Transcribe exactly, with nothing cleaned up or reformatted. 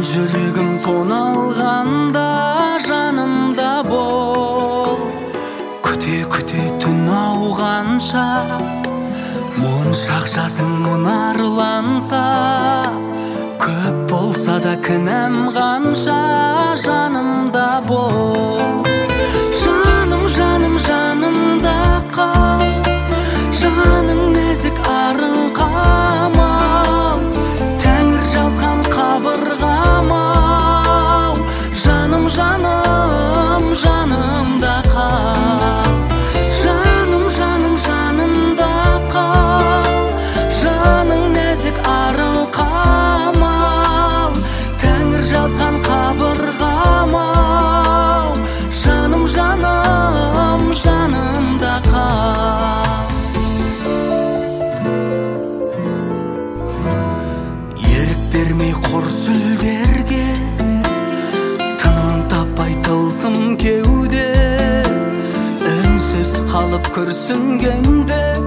жүрегім тоналғанда жанымда бол. Күте-күте түн ауғанша, моншақ жасың мұнарланса, көп болса да кінәм қанша, жанымда бол. Жаным, жаным, жанымда қал, жаның нәзік арың қамал, Тәңір жазған қабырғамау. Жаным, жаным, жанымда қал, жаным, жаным, жанымда қал, жаның нәзік арың қамал, Тәңір жазған қабырғамау. Жаным, жаным, жанымда қал. Ерік бермей құр сүлдерге, тыным таппай тылсым кеуде, үнсіз қалып күрсінгенде